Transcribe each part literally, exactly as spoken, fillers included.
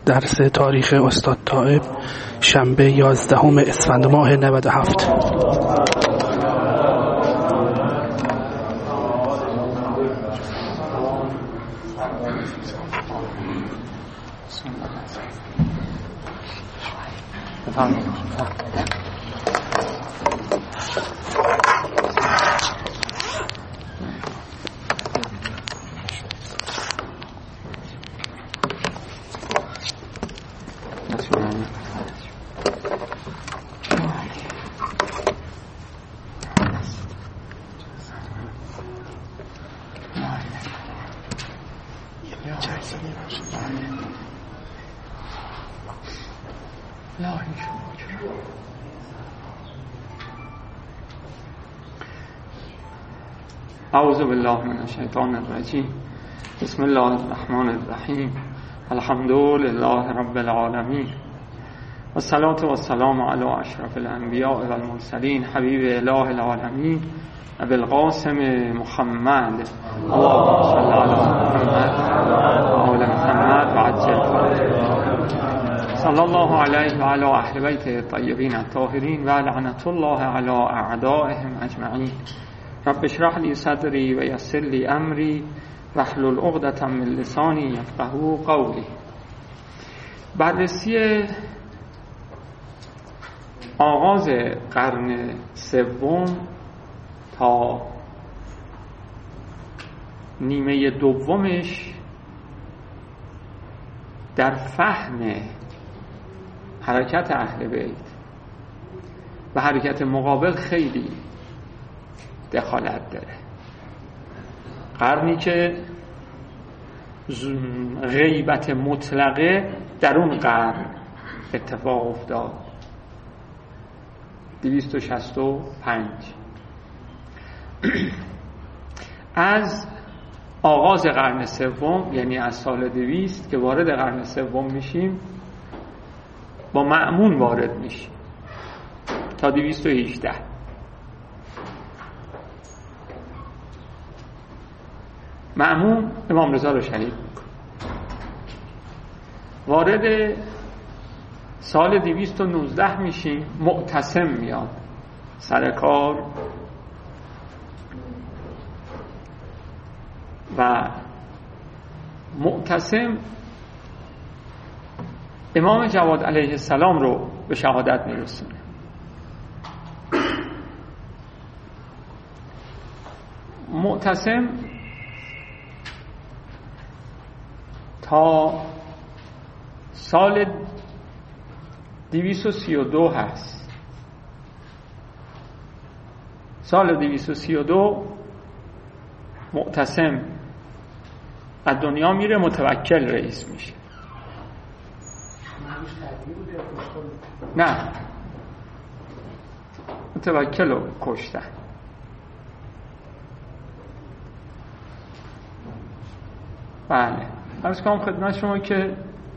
درس تاریخ استاد طائب شنبه یازدهم اسفند ماه نود و هفت. اعوذ بالله من الشیطان الرجیم. بسم الله الرحمن الرحیم. الحمد لله رب العالمین و الصلاة و السلام علی اشرف الانبیاء و المرسلین حبیب اله العالمین ابی القاسم محمد اللهم صل علی محمد و آل محمد و عجل صلی الله علیه و علی اهل بیته الطیبین الطاهرین و لعنت الله علی اعدائهم اجمعین. رب اشرح لی صدری و یسر لی امری واحلل عقدة من لسانی یفقهوا قولی. بررسی آغاز قرن سوم تا نیمه دومش در فهم حرکت اهل بیت و حرکت مقابل خیلی دخالت داره. قرنی که غیبت مطلقه در اون قرن اتفاق افتاد، دویست و شصت و پنج. از آغاز قرن سوم، یعنی از سال دویست که وارد قرن سوم میشیم، با مأمون وارد میشیم تا دویست و هجده. مأمون امام رضا رو شهید میکنه. وارد سال دویست و نوزده میشیم، معتصم میاد سر کار و معتصم امام جواد علیه السلام رو به شهادت میرسونه. معتصم تا سال دویست و سی و دو هست. سال دویست و سی و دو معتصم از دنیا میره، متوکل رئیس میشه. نه، متوکل رو کشتن. بله، عرض کنم خدمت شما که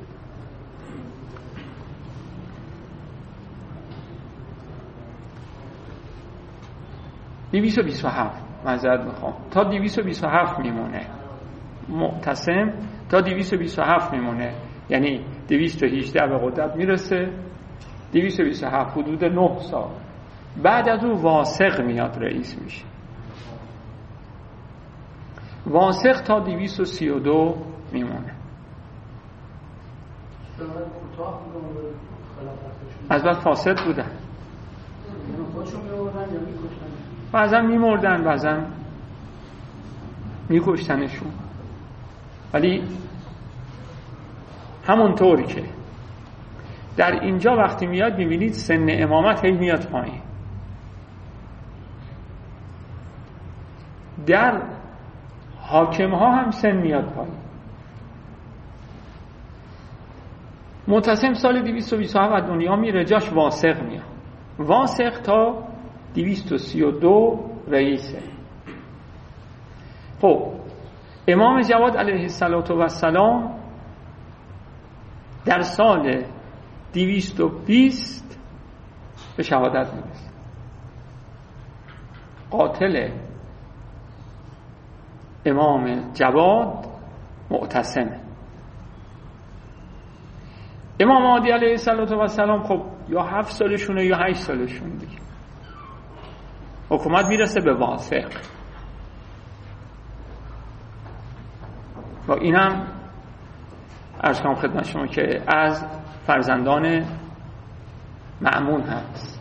دویست و بیست و هفت معذرت میخوام تا دویست و بیست و هفت میمونه معتصم، تا دویست و بیست و هفت میمونه، یعنی دویست و هجده به قدرت میرسه، دویست و بیست و هفت حدود نه سال. بعد از او واسق میاد رئیس میشه. واسق تا دویست و سی و دو میمونه. از بعد فاسد بودن، بعضا میمردن بعضا میکشتنشون. ولی همونطور که در اینجا وقتی میاد میبینید سن امامت هی میاد پایین. در حاکم ها هم سن میاد پایین. معتصم سال دویست و بیست و هفت دنیا میره، جاش واسق میاد. واسق تا دویست و سی و دو رئیسه. خب امام جواد علیه السلام در سال دویست و بیست به شهادت میرسه. قاتل امام جواد معتصمه. امام مهدی علیه السلام خب یا هفت سالشونه یا هشت سالشون دیگه حکومت میرسه به واثق و اینم عرض کنم خدمت شما که از فرزندان مأمون هست.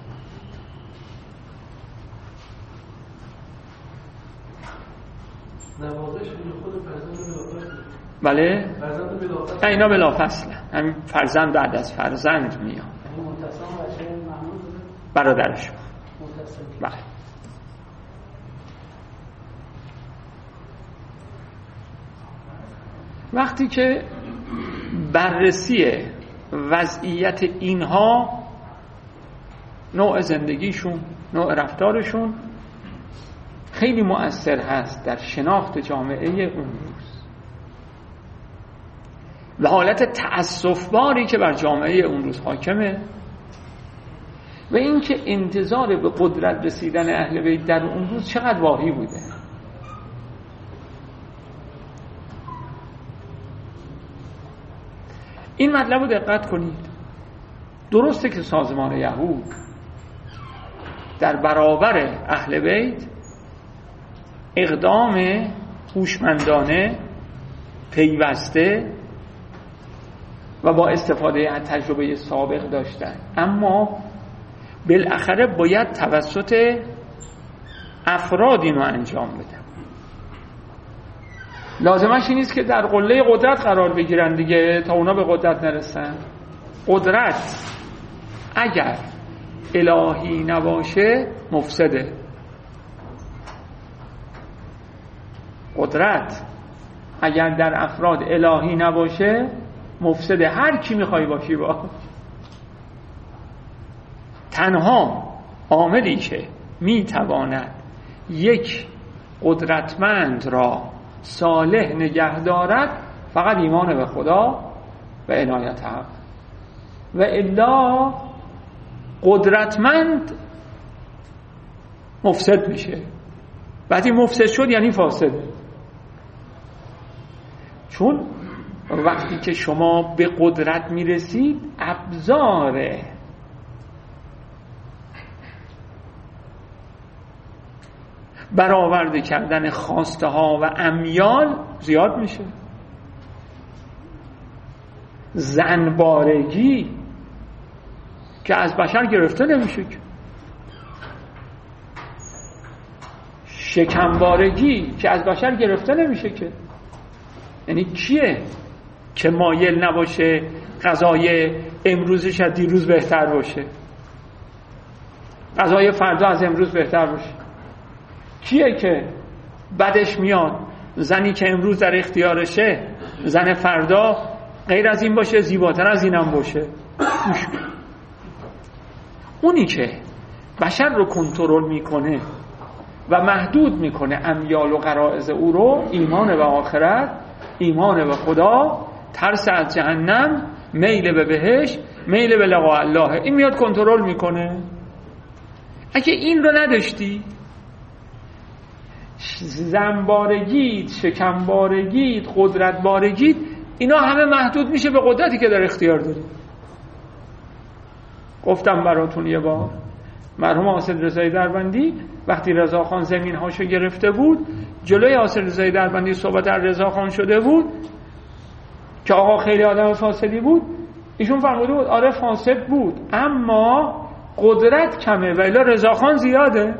نوازش خود فرزند بلافاصله. بله؟ فرزند بلافاصله. اینا بلافاصله. همین فرزند بعد از فرزند میاد. منتصم بچه مأمون برادرش. منتصم. بله. وقتی که بررسی وضعیت اینها، نوع زندگیشون، نوع رفتارشون خیلی مؤثر هست در شناخت جامعه اون روز و حالت تأسف‌باری که بر جامعه اون روز حاکمه و اینکه انتظار به قدرت رسیدن اهل بیت در اون روز چقدر واهی بوده. این مطلب رو دقت کنید. درسته که سازمان یهود در برابر اهل بیت اقدام هوشمندانه، پیوسته و با استفاده از تجربه سابق داشتن، اما بالاخره باید توسط افراد اینو انجام بدن. لازمش این نیست که در قله قدرت قرار بگیرن دیگه تا اونا به قدرت نرسن. قدرت اگر الهی نباشه مفسده. قدرت اگر در افراد الهی نباشه مفسده. هر کی میخوای باشی با. تنها عاملی که میتواند یک قدرتمند را صالح نگه دارد فقط ایمان به خدا و عنایت حق، و الا قدرتمند مفسد میشه. وقتی مفسد شد یعنی فاسده. چون وقتی که شما به قدرت میرسید ابزار برآورده کردن خواسته ها و امیال زیاد میشه. زنبارگی که از بشر گرفته نمیشه، شکمبارگی که از بشر گرفته نمیشه که. یعنی کیه که مایل نباشه غذای امروزش از دیروز بهتر باشه، غذای فردا از امروز بهتر باشه؟ کیه که بدش میاد زنی که امروز در اختیارشه زن فردا غیر از این باشه، زیباتر از اینم باشه؟ اونی که بشر رو کنترل میکنه و محدود میکنه امیال و غرائز او رو، ایمان به آخرت، ایمان به خدا، ترس از جهنم، میل به بهشت، میل به لقاء الله، این میاد کنترل میکنه. اگه این رو نداشتی، زنبارگید، شکمبارگید، قدرتبارگید، اینا همه محدود میشه به قدرتی که در اختیار داری. گفتم براتون یه بار مرحوم حاصل رضایی دربندی وقتی رضاخان زمین هاشو گرفته بود، جلوی حاصل رضایی دربندی صحبت از رضاخان شده بود که آقا خیلی آدم فاسدی بود. ایشون فرموده بود آره فاسد بود اما قدرت کمه و الا رضاخان زیاده.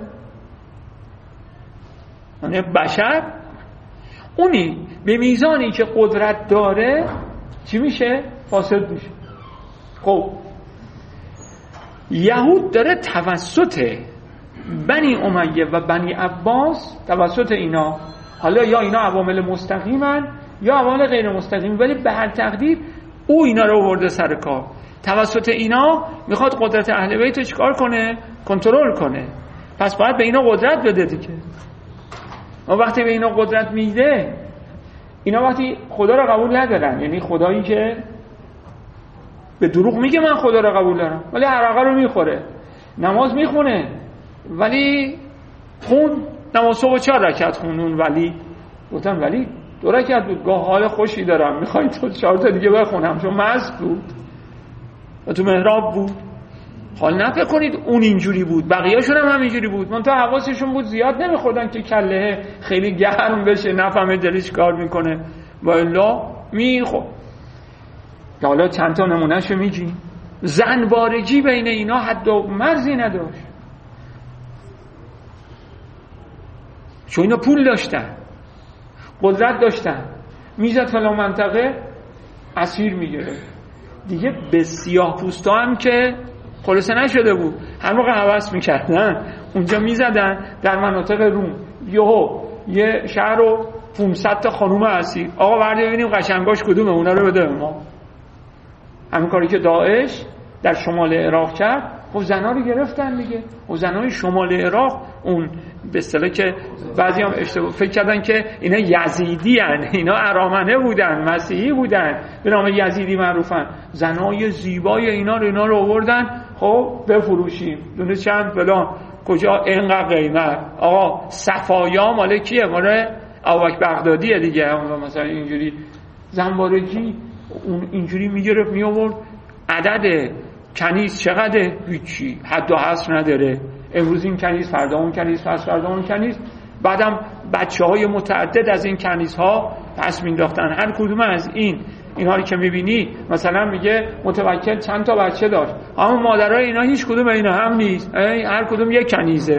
یعنی بشر اونی به میزانی که قدرت داره چی میشه؟ فاسد میشه. خب یهود داره توسط بنی امیه و بنی عباس، توسط اینا، حالا یا اینا عوامل مستقیمن یا عوامل غیر مستقیم، ولی به هر تقدیر او اینا رو آورده سر کار. توسط اینا میخواد قدرت اهل بیت رو چیکار کنه؟ کنترل کنه. پس باید به اینا قدرت بده دیگه. و وقتی به اینا قدرت میده، اینا وقتی خدا رو قبول ندارن، یعنی خدایی که به دروغ میگه من خدا رو قبول دارم ولی عرقه رو میخوره، نماز میخونه ولی خون نماز صبح چهار رکعت خونون، ولی گفتن ولی دو رکعت بود، گاه حال خوشی دارم میخوای تو چهار تا دیگه بخونم چون مست بود. و تو محراب بود. حال نفکر کنید اون اینجوری بود، بقیه‌شون هم همینجوری بود، منتها حواسشون بود زیاد نمیخوردن که کله خیلی گرم بشه نفهمه دلش کار میکنه و الا میخورد. حالا چند تا نمونهشو میگی. زنبارگی بین اینا حد و مرزی نداشت، چون اینا پول داشتن، قدرت داشتن، میزد فلان منطقه اسیر میگیره دیگه. به سیاه پوستا هم که خلاصه نشده بود، هر موقع هوس میکردن اونجا میزدن در مناطق روم. یهو یه شهر رو پانصد تا خانوم اسیر، آقا برده ببینیم قشنگاش کدومه، اونا رو بده ما. همین کاری که داعش در شمال عراق کرد، خب زنا رو گرفتن دیگه. و زنای شمال عراق اون به اصطلاح که بعضی هم اشتباه فکر کردن که اینا یزیدی هن، اینا ارامنه بودن، مسیحی بودن، به نام یزیدی معروفن. زنای زیبای اینا رو اینا رو آوردن، خب بفروشیم دونه چند فلان، کجا اینقدر قیمت. آقا صفایا مال کیه؟ مال ابوبکر بغدادیه دیگه. مثلا اینجوری زنبارگی اون اینجوری میگرفت می آورد. عدد کنیز چقدره؟ هیچی، حد و حصر نداره. امروز این کنیز، فردا اون کنیز، پس فردا اون کنیز. بعدم بچه های متعدد از این کنیز ها پس مینداختن. هر کدوم از این اینها رو که میبینی، مثلا میگه متوکل چند تا بچه داشت، اما مادرای اینا هیچ کدوم اینا هم نیست، هر کدوم یک کنیزه.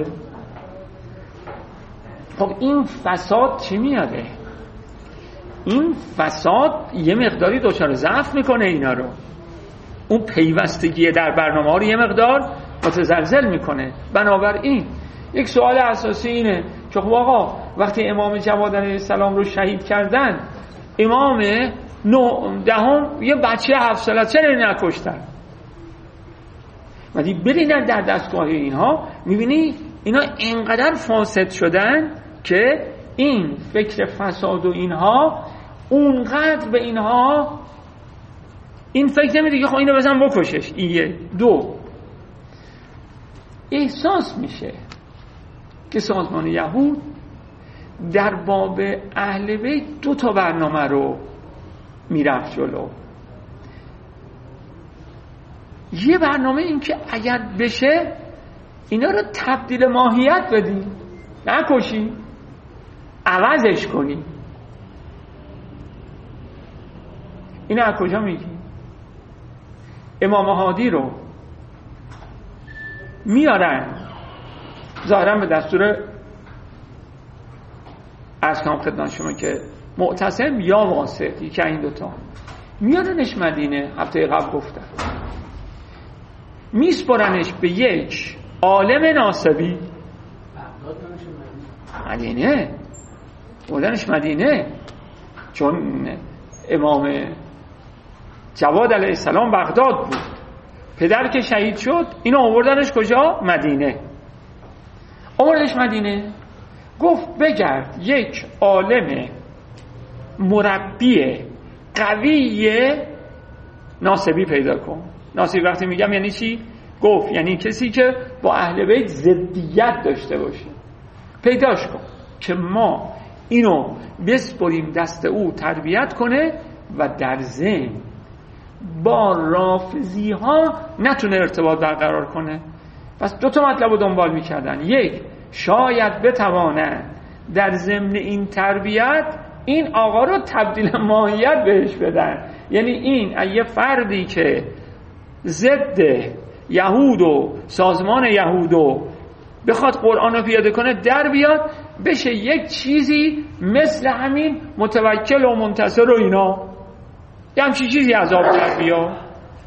خب این فساد چی میاره؟ این فساد یه مقداری دچار ضعف میکنه اینا رو. اون پیوستگی در برنامه ها رو یه مقدار متزلزل میکنه. بنابراین یک سوال اساسی اینه که خب آقا وقتی امام جواد علیه السلام رو شهید کردن، امام نو دهم یه بچه هفت ساله چرا نکشتن؟ ولی برین در دستگاه اینها میبینی اینا اینقدر فاسد شدن که این فکر فساد و اینها اونقدر به اینها این فکر نمیده که خب اینو بزن بکشش. این دو احساس میشه که سازمان یهود در باب اهل بیت دو تا برنامه رو میرفت جلو. یه برنامه این که اگر بشه اینا رو تبدیل ماهیت بدی، نکشی، عوضش کنی. اینو از کجا میگی؟ امام هادی رو میارن ظاهرا به دستور از کنم خدمت شما که معتصم یا واسط، یکی این دوتا، میارنش مدینه. هفته قبل گفتم میسپرنش به یک عالم ناصبی مدینه، بردنش مدینه، چون امام جواد علیه السلام بغداد بود، پدر که شهید شد اینو آوردنش کجا؟ مدینه. آوردنش مدینه، گفت بگرد یک عالم مربی قوی ناصبی پیدا کن. ناصبی وقتی میگم یعنی چی؟ گفت یعنی کسی که با اهل بیت ضدیت داشته باشه، پیداش کن که ما اینو بسپریم دست او تربیت کنه و در ذهن با رافضی ها نتونه ارتباط برقرار کنه. پس دو تا مطلب رو دنبال میکردن. یک، شاید بتوانند در ضمن این تربیت این آقا رو تبدیل ماهیت بهش بدن، یعنی این یه فردی که ضد یهود و سازمان یهود و بخواد قرآن رو پیاده کنه در بیاد، بشه یک چیزی مثل همین متوکل و منتصر و اینا، یه همچین چیزی از آب در بیاد.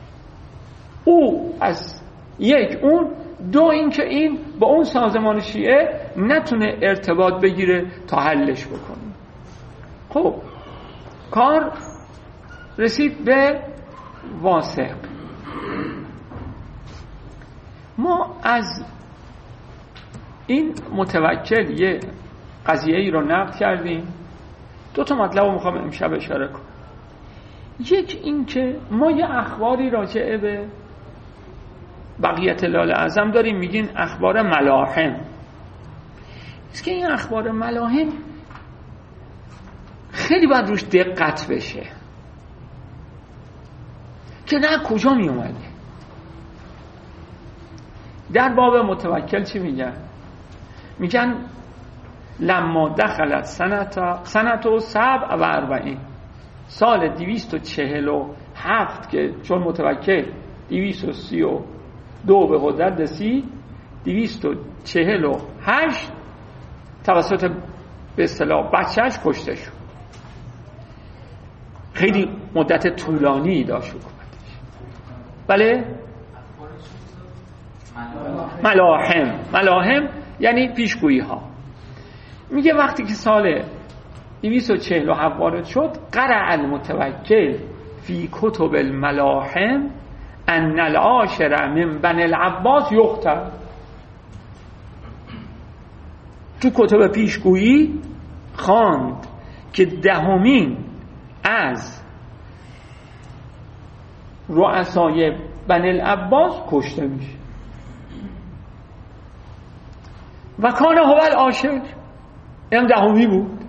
او از یک اون دو این که این با اون سازمان شیعه نتونه ارتباط بگیره تا حلش بکنه. خب کار رسید به واسق. ما از این متوکل یه قضیه ای رو نقد کردیم. دو تا مطلب رو میخوام امشب اشاره کنم. یک این که ما یه اخباری راجعه به بقیت لال اعظم داریم، میگین اخبار ملاحم. است که این اخبار ملاحم خیلی باید روش دقت بشه که نه کجا می اومده. در باب متوکل چی میگن؟ میگن لما دخلت سنت سنت و سبع و اربعین، سال دویست و چهل و هفت که چون متوکل دویست و سی و دو به قدرت رسید، دویست و چهل و هشت توسط به اصطلاح بچهش کشته شد. خیلی مدت طولانی داشت حکومتش. بله؟ ملاحم. ملاحم یعنی پیشگویی ها. میگه وقتی که سال دویست و چهل و هفت وارد شد، قرأ المتوکل فی کتب الملاحم ان العاشر من بنی العباس یقتل. تو کتب پیشگویی خواند که دهمین از رؤسای بنی العباس کشته میشه. و کان هو العاشر، این دهمی بود.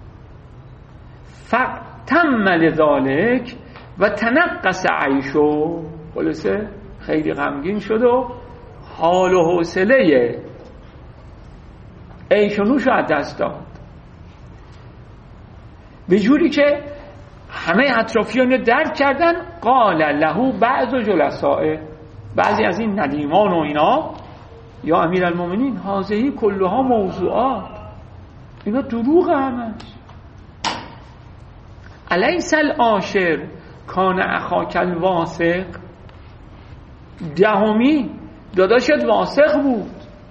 فتم لذالک و تنقص عیشو، خلاصه خیلی غمگین شد و حال و حوصله عیش و نوش رو از دست داد، به جوری که همه اطرافیان رو درک کردن. قال له بعض جلسائه، بعضی از این ندیمان و اینا، یا امیرالمومنین هذه کلها موضوعات، اینا دروغ همش. الیس العاشر کان اخاک الواثق، دهمی داداشت واثق بود.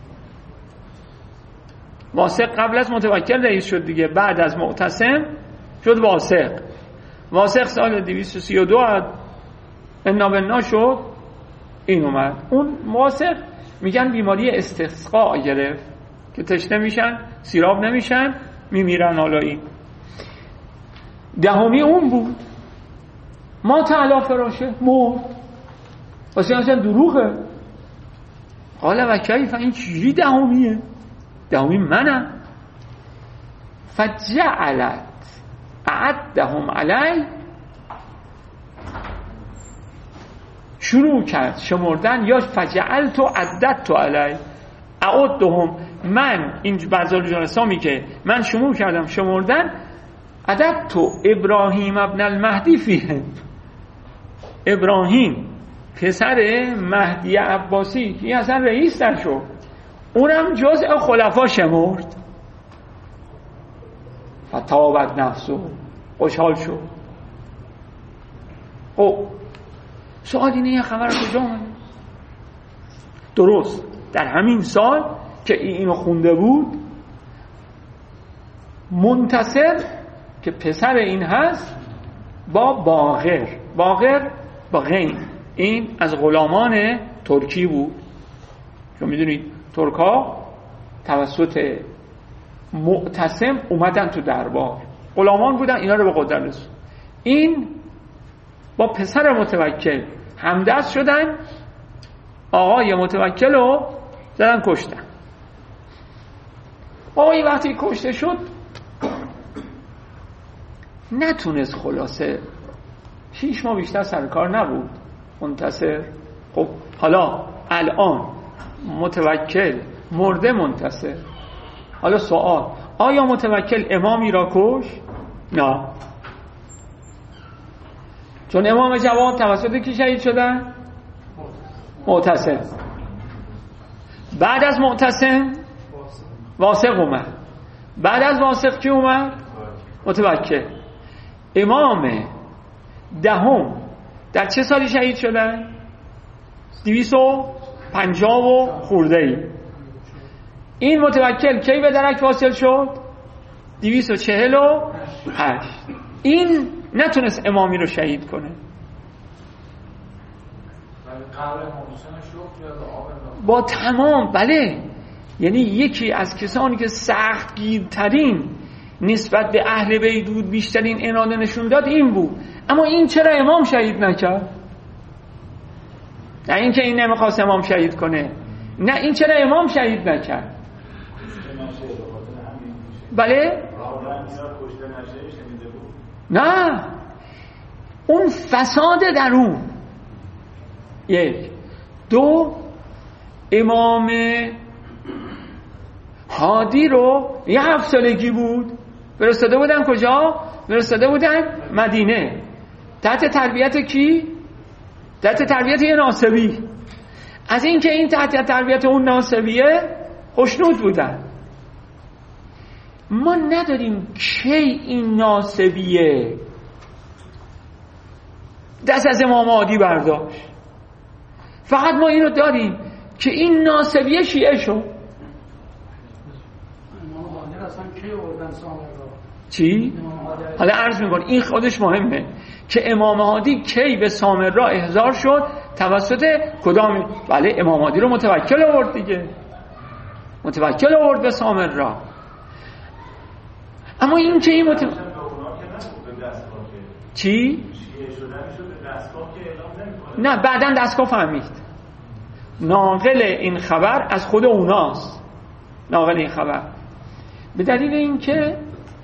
واثق قبل از متوکل رئیس شد دیگه، بعد از معتصم شد واثق. واثق سال دویست و سی و دو انا بنا شد، این اومد. اون واثق میگن بیماری استسقا گرفت که تشنه میشن، سیراب نمیشن، میمیرن. حالا این دهمی اون بود. ما تعالی فراشه مرد، واسه اصلا دروغه. حالا و کیف، این چیزی دهمیه؟ دهمی منم. فجعلت اعدهم علی، شروع کرد شمردن، یا فجعلت و عددت علی اعدهم، من این بعضی جلسا میگه من شروع کردم شمردن. عددت ابراهیم ابن المهدی فیه، ابراهیم پسر مهدی عباسی که اصلا رئیس نشد، اونم جزء خلفا شمرد. فتابت نفسو، خوشحال شد. او سوال اینه، یه خبر کجا آمده؟ درست در همین سال که اینو خونده بود، منتصر که پسر این هست با باقر، باقر با غین، این از غلامان ترکی بود. چون میدونید ترک ها توسط معتصم اومدن تو دربار، غلامان بودن، اینا رو به قدرت رسوند. این با پسر متوکل همدست شدن، آقای متوکل رو زدن کشتن. آقای وقتی کشته شد نتونست، خلاصه شیش ماه بیشتر سرکار نبود منتصر. خب حالا الان متوکل مرده منتصر، حالا سوال، آیا متوکل امامی را کش؟ نه، چون امام جواد توسط کی شهید شدن؟ معتصم. بعد از معتصم واثق اومد، بعد از واثق کی اومد؟ متوکل. امام دهم در چه سالی شهید شدن؟ دویست و پنجاه و خورده ای. این متوکل کی به درک واصل شد؟ دویست و چهل و هشت. این نتونست امامی رو شهید کنه. با تمام، بله، یعنی یکی از کسانی که سخت گیرترین نسبت به اهل بیت بود، بیشترین اراده نشون داد، این بود. اما این چرا امام شهید نکرد؟ نه این که این نمیخواست امام شهید کنه، نه این چرا امام شهید نکرد؟ بله؟ نه، اون فساد درون. یک دو، امام هادی رو یه هفت سالگی بود فرستاده بودن کجا؟ فرستاده بودن مدینه تحت تربیت کی؟ تحت تربیت یه ناصبی. از این که این تحت تربیت اون ناصبیه خوشنود بودن. ما نداریم کی این ناصبیه دست از امام هادی برداشت، فقط ما اینو داریم که این ناصبیه شیعه شد. چی؟ حالا عرض میکنم این خودش مهمه که امام هادی کی به سامرا احضار شد توسط کدام؟ بله امام هادی رو متوکل آورد دیگه، متوکل آورد به سامرا. اما این که این متوکل چی؟ نه بعدن دستگاه فهمید. ناقل این خبر از خود اوناست، ناقل این خبر، به دلیل اینکه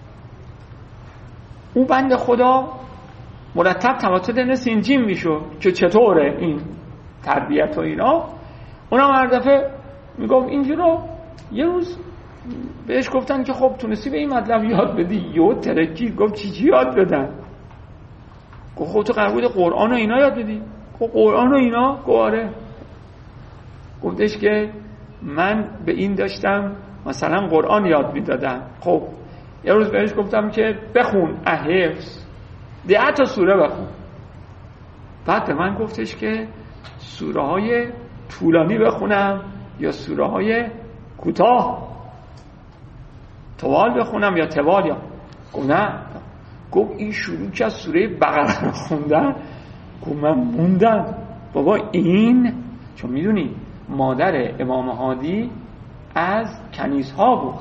اون بنده خدا مرتب توسط ابن سینجین میشد که چطوره این تربیت و اینا. اونم هر دفعه میگفت اینجورو. یه روز بهش گفتن که خب تونستی به این مطلب یاد بدی؟ یه ترکی گفت چی چی یاد بدن؟ گفت خب تو قرار بود قرآن و اینا یاد بدی؟ گفت قرآن و اینا؟ گفت آره. گفتش که من به این داشتم مثلا قرآن یاد میدادم. خب یه روز بهش گفتم که بخون احفظ ده تا سوره بخون. بعد به من گفتش که سوره های طولانی بخونم یا سوره های کوتاه، طوال بخونم یا طوال؟ یا گفت نه. گفت این شروع که از سوره بقره رو خوندن. گفت من موندم بابا این، چون میدونی مادر امام هادی از کنیزها بود،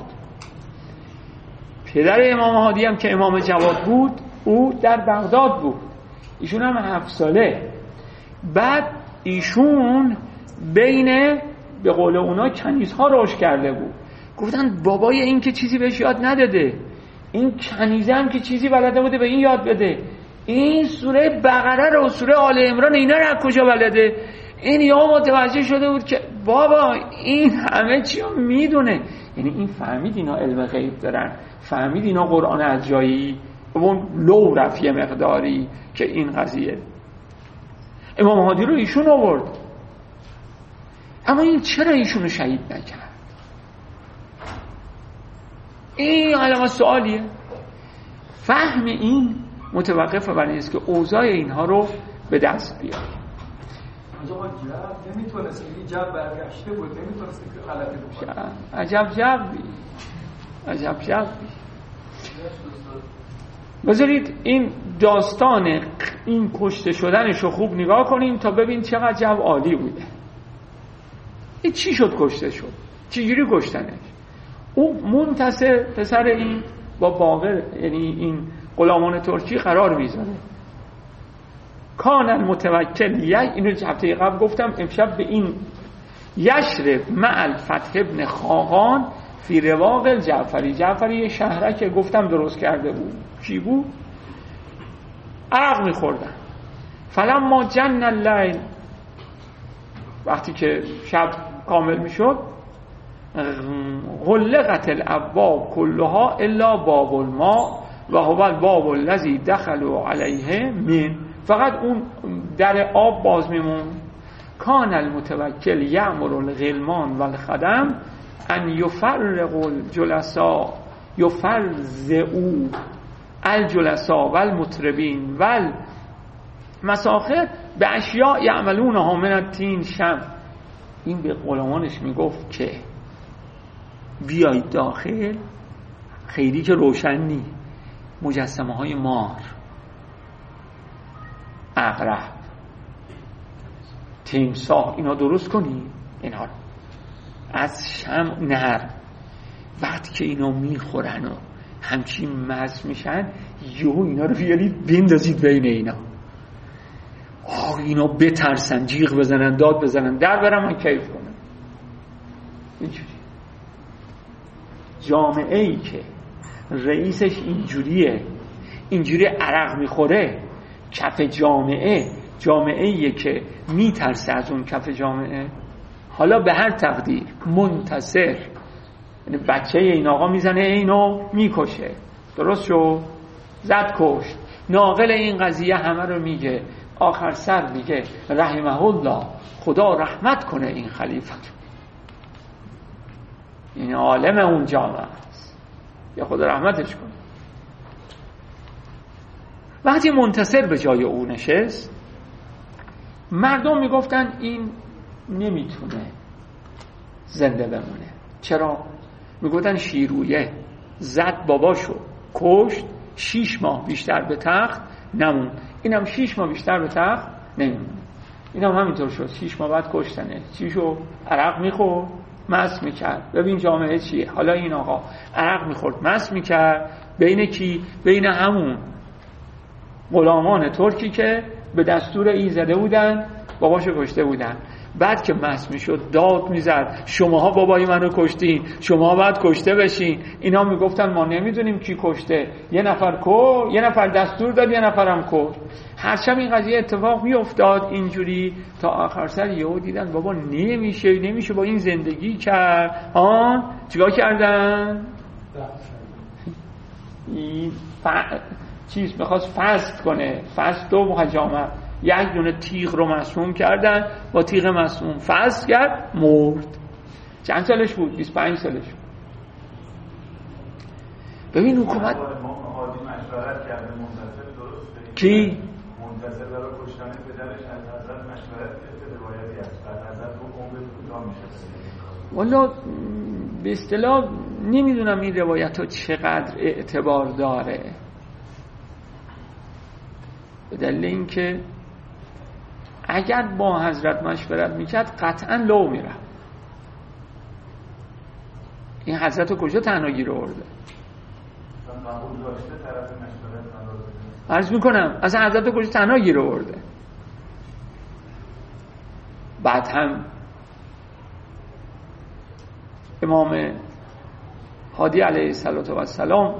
پدر امام هادی هم که امام جواد بود او در بغداد بود، ایشون هم هفت ساله. بعد ایشون بین به قول اونا کنیزها رشد کرده بود. گفتن بابای این که چیزی بهش یاد نداده، این کنیزه هم که چیزی بلده بوده به این یاد بده، این سوره بقره رو سوره آل عمران اینا رو کجا بلده؟ این یا متوجه شده بود که بابا این همه چی رو میدونه. یعنی این فهمید اینا علم غیب دارن، فهمید اینا قرآن از جایی اون لو رفیه مقداری که این قضیه. امام هادی رو ایشون آورد، اما این چرا ایشون رو شهید نکرد؟ این علامه سوالیه. فهم این متوقف بر این است که اوضاع اینها رو به دست بیاره. نمیتونست این جب برگشته بود، نمیتونست که غلطی بکنه. عجب جبی عجب جبی. بذارید این داستان این کشته شدنش رو خوب نگاه کنیم تا ببین چقدر جب عالی بوده. این چی شد کشته شد؟ چجوری کشتنش؟ او منتصر پسر این با باقر، یعنی این غلامان ترکی قرار میذاره. کان المتوکل یک، اینو هفته قبل گفتم، امشب به این یشرب مع الفتح ابن خاقان فی رواق الجعفری. جعفری شهرک که گفتم درست کرده بود. چی بود؟ عرق میخوردن. فلما جن اللیل، وقتی که شب کامل میشد، غلقت الابواب کلها الا باب الماء و هو الباب الذی دخلوا علیه من، فقط اون در آب باز میمون. کان المتوکل یأمر الغلمان و الخدم ان یفرق الجلساء یفرزئوا الجلساء و المطربین و المساخر به اشیاء یعملونها من التین شم. این به غلامانش میگفت که بیایید داخل، خیلی که روشن نی، مجسمه های مار، عقرب، تمساح، اینا درست کنی، اینا رو از شمع نرم. وقتی که اینا میخورن و همچین مزه میشن، یهو اینا رو بیارید بندازید بین اینا، آه اینا بترسن، جیغ بزنن، داد بزنن، در برم من کیف کنم. اینجوری جامعه ای که رئیسش اینجوریه، اینجوری عرق میخوره، کف جامعه جامعه ایه که میترسه از اون کف جامعه. حالا به هر تقدیر منتصر، یعنی بچه این آقا میزنه اینو میکشه، درست شو؟ زد کشت. ناقل این قضیه همه رو میگه، آخر سر میگه رحمه الله، خدا رحمت کنه این خلیفت، این عالم اون جامعه است، یا خدا رحمتش کنه. وقتی منتصر به جای او نشست، مردم میگفتن این نمیتونه زنده بمونه. چرا؟ میگفتن شیرویه زد باباشو کشت، شیش ماه بیشتر به تخت نمون، اینم شیش ماه بیشتر به تخت نمیمونه. اینم همینطور شد، شیش ماه بعد کشتنه. چی شد؟ عرق میخورد، مست میکرد. ببین جامعه چیه. حالا این آقا عرق میخورد، مست میکرد، بین کی؟ بین همون غلامان ترکی که به دستور ایزده بودن، باباشو کشته بودن. بعد که مست میشد داد میزد شماها بابای منو کشتین، شماها باید کشته بشین. اینا میگفتن ما نمیدونیم کی کشته، یه نفر کو یه نفر دستور داد، یه نفرم کشت. هرچند این قضیه اتفاق میافتاد اینجوری، تا آخر سر یهو دیدن بابا نمیشه نمیشه با این زندگی کرد. ها چیکار کردن؟ این ف... چیز میخواست فست کنه، فست و مهاجمت. یک دونه تیغ رو مسموم کردن، با تیغ مسموم فست کرد، مرد. چند سالش بود؟ بیست و پنج سالش بود. ببین حکومت مهادی مشورت کرده منتصر، درسته؟ کی؟ منتصر برای کشتن پدرش از حضرت مشورت کرده، روایتی هست بعد حضرت رو عمر کوتاه میشه. والا به اصطلاح نمیدونم این روایت ها چقدر اعتبار داره، به دلیل اینکه اگر با حضرت مشورت میکرد قطعا لو میره. این حضرت رو کجا تنها گیر آورده؟ عرض میکنم از حضرت رو کجا تنها گیر آورده؟ بعد هم امام هادی علیه السلام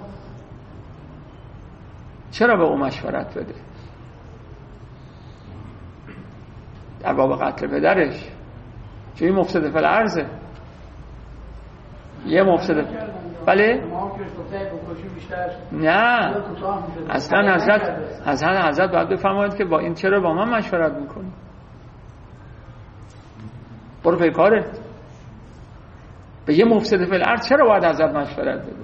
چرا به او مشورت بده در باب قتل پدرش؟ چون این مفسد فی الارض، یه مفسد. بله؟ نه اصلا حضرت حضرت حضرت باید بفرماید که با این چرا با من مشورت میکنی؟ برو پی کارت. به یه مفسد فی الارض چرا باید حضرت مشورت بده؟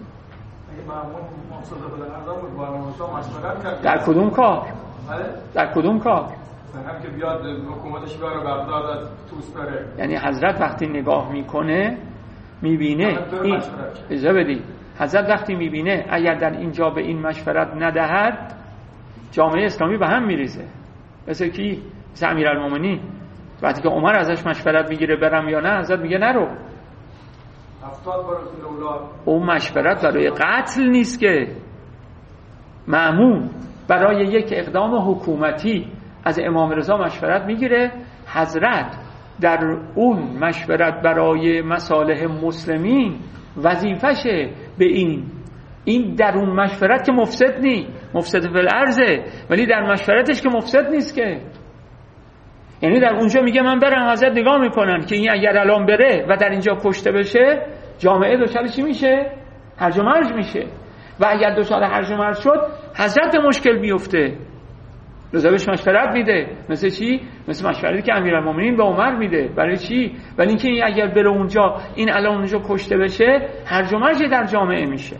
در کدوم کار؟ در کدوم کار؟ هم که بیاد حکومتش بره بغداد توس بره. یعنی حضرت وقتی نگاه میکنه میبینه این اجازه بدی، حضرت وقتی میبینه اگر در اینجا به این مشورت ندهد جامعه اسلامی به هم میریزه. مثل کی؟ مثل امیرالمومنین. وقتی که عمر ازش مشورت میگیره برم یا نه، حضرت میگه نرو. هفتاد بار اولاد. اون مشورت برای قتل نیست که، مأمون برای یک اقدام حکومتی از امام رضا مشورت میگیره. حضرت در اون مشورت برای مصالح مسلمین وظیفشه به این این در اون مشورت که مفسد نی، مفسد فی الارضه، ولی در مشورتش که مفسد نیست که. یعنی در اونجا میگه من برم، حضرت نگاه میکنن که این اگر الان بره و در اینجا کشته بشه جامعه دچار چی میشه؟ هرج و مرج میشه. و اگر دچار هرج و مرج شد حضرت به مشکل میفته، رضا بهش مشورت میده. مثل چی؟ مثل مشورتی که امیرالمومنین به عمر میده. برای چی؟ ولی اینکه این اگر بره اونجا، این الان اونجا کشته بشه، هرج و مرج در جامعه میشه.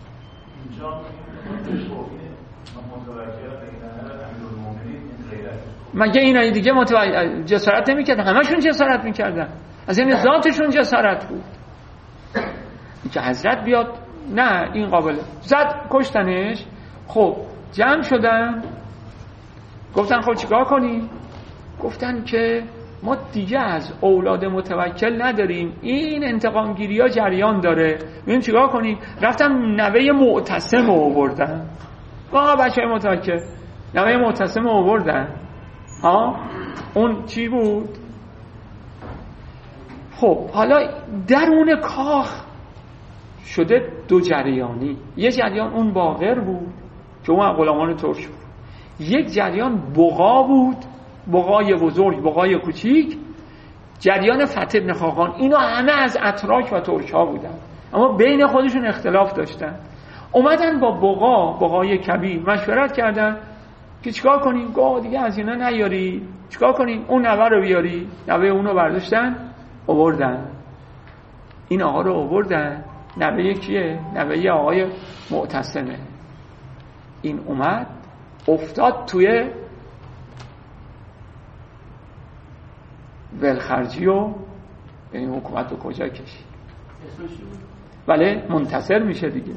مگه اینایی دیگه متوجه جسارت نمیکردن؟ همشون جسارت میکردن، از این ذاتشون جسارت بود. اینکه حضرت بیاد نه این قابله، زد کشتنش. خب جمع شدن گفتن خب چیکار کنیم؟ گفتن که ما دیگه از اولاد متوکل نداریم، این انتقام گیری ها جریان داره، ببین چیکار کنیم؟ رفتم نوه معتصم رو آوردن. آقا بچه های متوکل نوه معتصم رو آوردن. ها اون چی بود؟ خب حالا درون کاخ شده دو جریانی. یه جریان اون باقر بود که اون غلامان ترک بود، یک جریان بقا بود، بقای بزرگ بقای کوچیک جریان فتح ابن خاقان، اینا همه از اتراک و ترک ها بودن، اما بین خودشون اختلاف داشتن. اومدن با بقا بقای کبیر مشورت کردن که چیکار کنیم؟ گاه دیگه از اینا نیاری، چیکار کنیم؟ اون نوه رو بیاری. نوه اونو برداشتن آوردن، این آقا رو آوردن. نوه کیه؟ نوه آقای معتصمه. این اومد افتاد توی ولخرجی و این حکومت رو کجا کشید؟ بله منتصر میشه دیگه.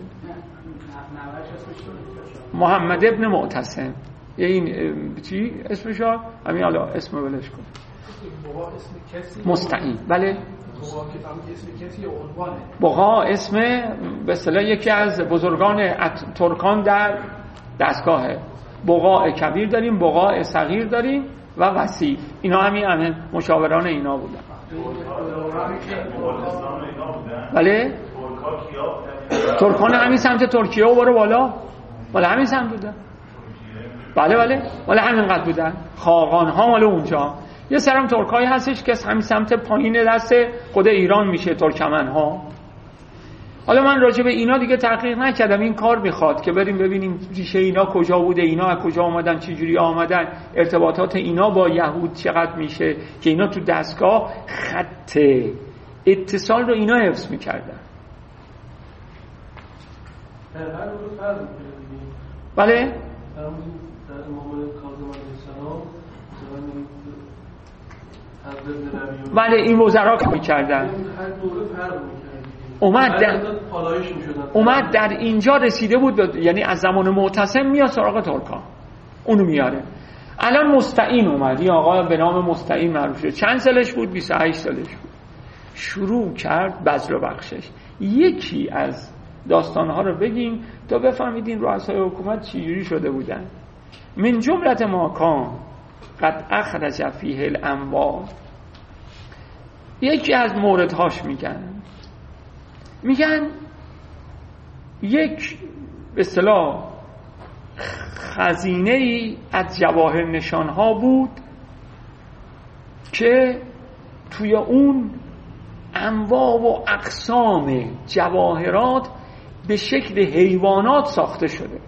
محمد ابن معتصم. این چی اسمش؟ همین حالا اسم ولش کن. مستعین. بله بقا اسم به اصطلاح یکی از بزرگان ترکان در دستگاهه. بقا کبیر داریم، بقا صغیر داریم و وصیف. اینا همین همین مشاوران اینا بودن. بله ترکان همین سمت ترکیه و برو بالا، ولی همین سمت بودن. بله بله ولی همین قد بودن. خاقان ها مال اونجا. یه سرم ترکایی هستش که همین سمت پایین دست خود ایران میشه، ترکمن ها. حالا من راجع به اینا دیگه تحقیق نکردم، این کار میخواد که بریم ببینیم ریشه اینا کجا بوده، اینا از کجا آمدن، چه جوری آمدن، ارتباطات اینا با یهود چقدر میشه که اینا تو دستگاه خط اتصال رو اینا حفظ میکردن. بله بله این وزرا که میکردن اومد در اومد در اینجا رسیده بود، یعنی از زمان معتصم میاد سراغ ترکان، اونو میاره. الان مستعین اومد، این آقا به نام مستعین معروف شد. چند سالش بود؟ بیست و هشت سالش بود. شروع کرد بذل و بخشش. یکی از داستانها رو بگیم تا بفهمیدین رؤسای حکومت چجوری شده بودن. من جملت ما کان قد اخرج فیه الانبار، یکی از موردهاش میگن میگن یک به اصطلاح خزینه‌ای از جواهر نشانها بود که توی اون انواع و اقسام جواهرات به شکل حیوانات ساخته شده.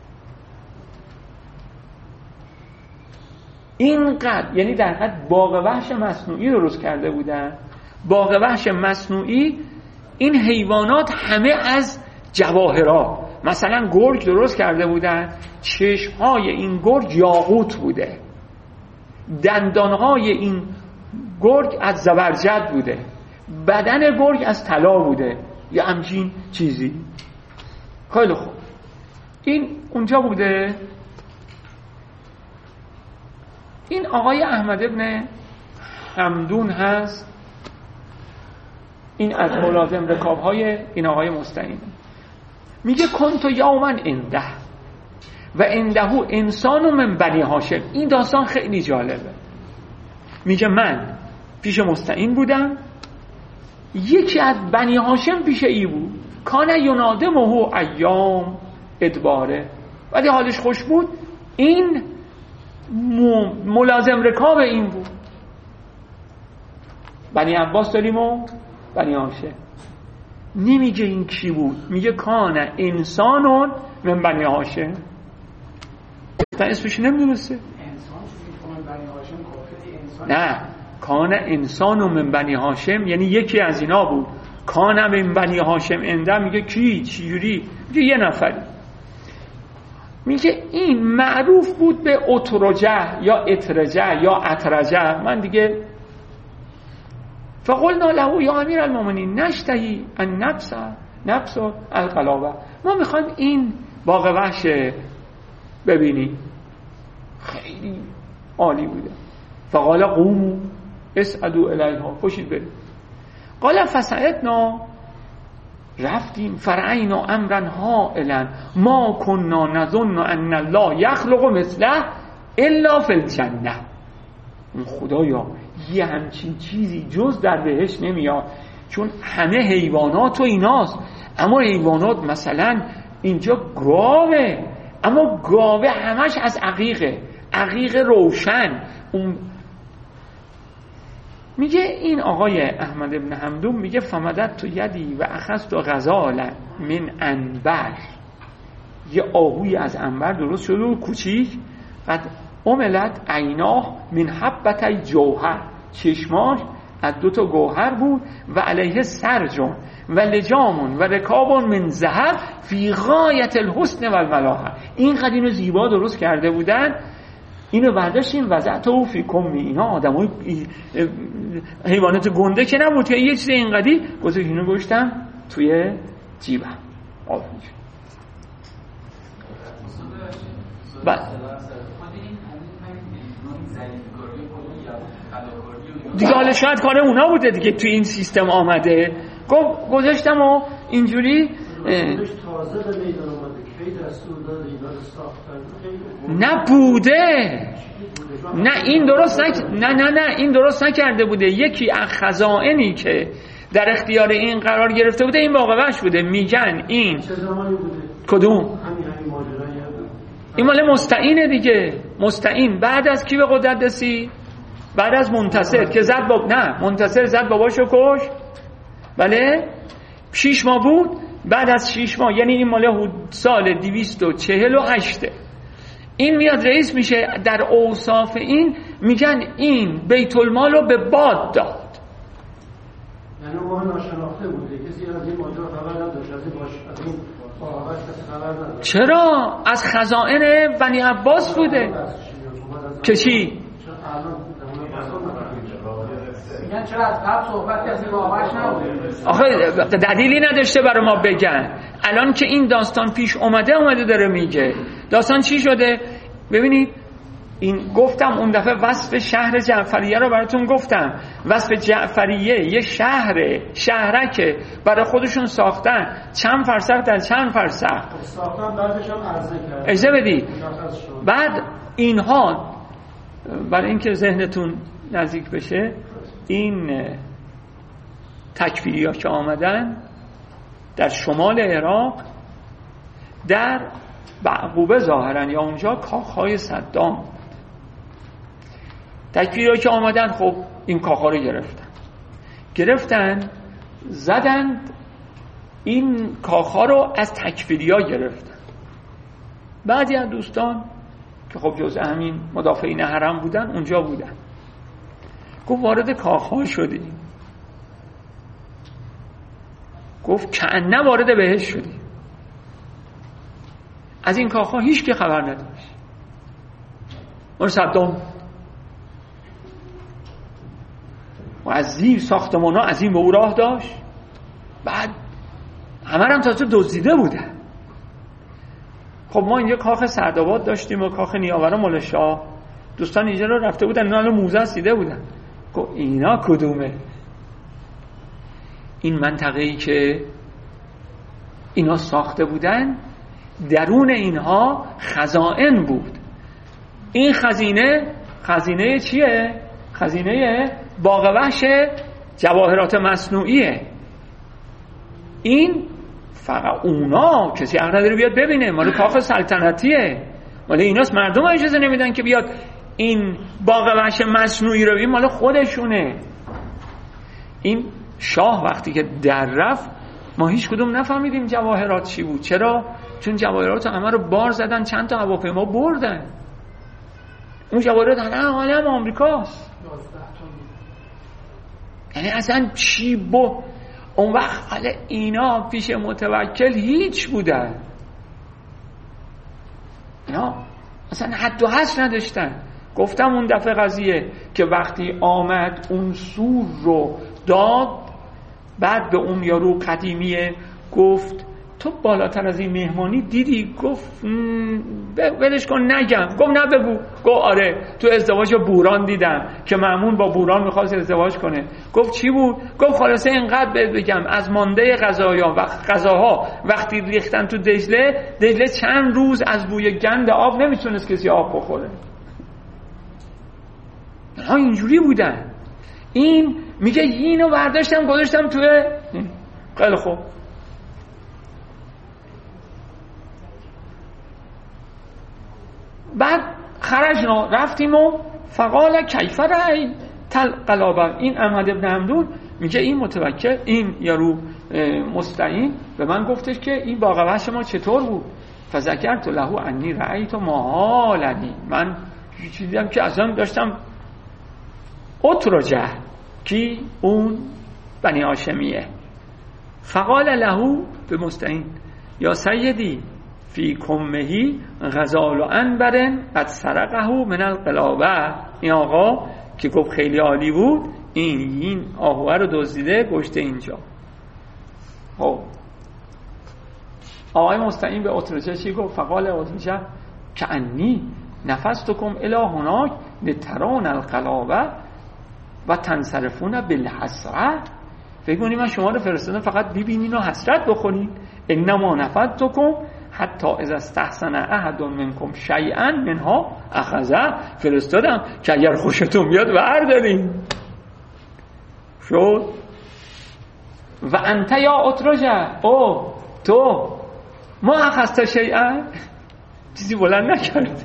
اینقدر، یعنی در حد باغ وحش مصنوعی درست کرده بودن. باغ وحش مصنوعی، این حیوانات همه از جواهرات. مثلا گرگ درست کرده بودن، چشمهای این گرگ یاقوت بوده، دندانهای این گرگ از زبرجد بوده، بدن گرگ از طلا بوده، یا همچین چیزی. خیلی خوب، این اونجا بوده. این آقای احمد ابن حمدون هست، این از ملازم رکاب‌های این آقای مستعین. میگه کنتو یوما عنده و عنده انسان من بنی هاشم. این داستان خیلی جالبه. میگه من پیش مستعین بودم، یکی از بنی هاشم پیش ای بود، کان ینادمه ایام ادباره، ولی حالش خوش بود. این ملازم رکاب این بود. بنی عباس داریم و بنی هاشم. نمیگه این کی بود، میگه کان انسانون من بنی هاشم. تا اسمش نمیدونسته. نه، کان انسانون من بنی هاشم یعنی یکی از اینا بود. کان من بنی هاشم انده، میگه کی، چجوری؟ میگه یه نفری. میگه این معروف بود به اترجه یا اترجه یا اترجه. من دیگه فقلنا له یا امیر المؤمنین نشتهی ان نفس نفس القلابه، ما میخوایم این باغ وحش ببینیم. خیلی عالی بوده. فقال قوموا اسعدوا الیها، پشید بریم. قال فسعدنا، رفتیم، فرعینا امرا هائلا ما کنا نظن ان الله یخلق مثله الا فی الجنه. خدایا یه همچین چیزی جز در بهشت نمیاد، چون همه حیوانات و ایناست. اما حیوانات مثلا اینجا گاوه، اما گاوه همش از عقیقه، عقیق روشن. اون میگه این آقای احمد ابن حمدون میگه فمدت تو یدی و اخذت غزال من انبر، یه آهوی از انبر درست شده و کوچیک، قد عملت عیناه من حبتای جوهر، چشماش از دو تا گوهر بود، و علیه سرجون و لجامون و رکابون من ذهب فی غایت الحسن و الملاحه. این قد اینو زیبا درست کرده بودن، اینو برداشتیم وضعتو فی کمی، اینا آدمای حیوانات گنده که نبود که یه چیز اینقدی گذاشت، اینو گذاشتم توی جیبم. آفرین. بعد دیگه حالا شاید کار اونا بوده دیگه، تو این سیستم آمده، گفت گذاشتم و اینجوری تازه به میدان آمده که خیلی دستور داده اینا رو ساختن. نه بوده، نه این درست نک... نه نه نه این درست نکرده بوده. یکی از خزائنی که در اختیار این قرار گرفته بوده این باقوش بوده. میگن این چه زمانی بوده؟ کدوم؟ همین همین ماجرا یادم. این مال مستعینه دیگه. مستعین بعد از کی به قدرت رسید؟ بعد از منتصر که زد با نه منتصر زد باباشو کش. بله شیش ماه بود. بعد از شیش ماه یعنی این مال سال دویست و چهل و هشت این میاد رئیس میشه. در اوصاف این میگن این بیت المال رو به باد داد. یعنی ما ناشناخته بوده، کسی از این ماجرا خبر نداشت، از این باش از این باقوش کسی خبر نداشت. چرا؟ از خزائن بنی عباس بوده. که چی؟ میگن چرا از قبل صحبت کسی باقوش نبوده؟ آخه دلیلی نداشته برای ما بگن. الان که این داستان پیش اومده اومده داره میگه داستان چی شده. ببینید این گفتم اون دفعه وصف شهر جعفریه رو براتون گفتم. وصف جعفریه یه شهر شهرکه برای خودشون ساختن، چند فرسخ در چند فرسخ ساختن، بعدش هم عرضه کرد. اجازه بدید. بعد اینها برای اینکه ذهنتون نزدیک بشه، این تکفیری ها که آمدن در شمال عراق در بعقوبه ظاهرن یا اونجا کاخهای صدام تکفیری ها که آمدن، خب این کاخها رو گرفتن گرفتن زدند این کاخها رو از تکفیری ها گرفتن. بعضی از دوستان که خب جز همین مدافعین حرم بودن اونجا بودن، گفت وارد کاخها شدیم، گفت کأنه وارد بهشت شدیم. از این کاخها هیچ کی خبر نداشت. اون صدام و از زیر ساختمان ها از این به او راه داشت. بعد همه هم تا تو دزدیده بودن. خب ما اینجا کاخ سعدآباد داشتیم و کاخ نیاوران مال شاه، دوستان اینجا رو رفته بودن، اینا رو موزه سیده بودن. گفت اینا کدومه؟ این منطقه‌ای که اینا ساخته بودن درون اینها خزائن بود. این خزینه خزینه چیه؟ خزینه باقوش جواهرات مصنوعیه. این فقط اونا کسی حق نداره بیاد ببینه، مال کاخ سلطنتیه، مال ایناست. مردم اجازه نمیدن که بیاد این باقوش مصنوعی رو، این مال خودشونه. این شاه وقتی که در رفت ما هیچ کدوم نفهمیدیم جواهرات چی بود. چرا؟ چون جواهرات همه رو بار زدن، چند تا هواپیما بردن. اون جواهرات همه عالم آمریکاست. یعنی اصلا چی با اون وقت حالا اینا پیش متوکل هیچ بودن، اینا اصلا حد و حصر نداشتن. گفتم اون دفعه قضیه که وقتی آمد اون سور رو داد، بعد به اون یارو قدیمیه گفت تو بالاتر از این مهمانی دیدی؟ گفت ولش کن نگم. گفت نه بگو. گفت آره تو ازدواج بوران دیدم که مأمون با بوران میخواست ازدواج کنه. گفت چی بود؟ گفت خلاصه اینقدر بهت بگم از مانده غذایا و غذاها وقتی ریختن تو دجله، دجله چند روز از بوی گند آب نمیتونست کسی آب بخوره. ها اینجوری بودن. این میگه اینو برداشتم گذاشتم توی خیلی خوب. بعد خرجنا رفتیم و فقال کیف رأی تل قلابه. این احمد ابن حمدون میگه این متوکل، این یارو مستعین به من گفتش که این باغوش ما چطور بود. فذکرت له انی رأیت محالنی، من چیزی دیدم که اصلا داشتم اترجه کی اون بنی هاشمیه. فقال له به مستعین یا سیدی فی کمهی غزال انبرن قد سرقه من القلابه. این آقا که گفت خیلی عالی بود، این این آهوه رو دزدیده گشته اینجا. خب آقای مستعین به اترجه چی گفت؟ فقال اترجه که انی نفستکم الی هناک لترون القلابه و تنصرفون بالحسرت. فکر کنید من شما رو فرستادم فقط ببینین و حسرت بخورین؟ انما نفستکم حتی اذا استحسن احد منکم شیئا منها اخذه. فرستادم که اگر خوشتون بیاد بردارین. شد و انت یا اترجه، او تو ما اخذت شیئا، چیزی بلند نکرد.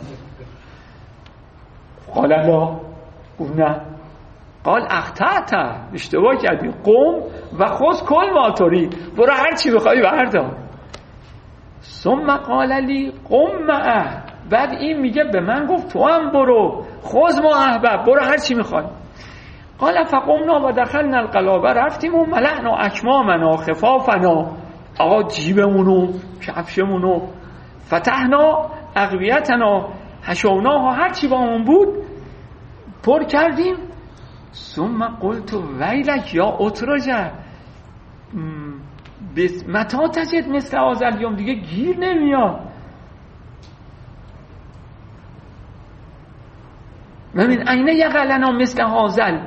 قال لا، گفت نه. قال اخطأت، اشتباه کردی. قم و خذ کل ما ترید، برو هر چی بخوای بردار. ثم قال لی قم معه، بعد این میگه به من گفت تو هم برو، خذ ما احبب، برو هر چی میخوای. قال فقمنا و دخلنا القلابه، رفتیم و ملعنا اکمامنا خفافنا، آقا جیبمونو کفشمونو، فتحنا اقویتنا حشوناها، هر چی با همون بود پر کردیم. ثم قلت ویلک یا اترجه متا تجد مثل آزل یوم، دیگه گیر نمیاد. ببین اینه یقلنا مثل آزل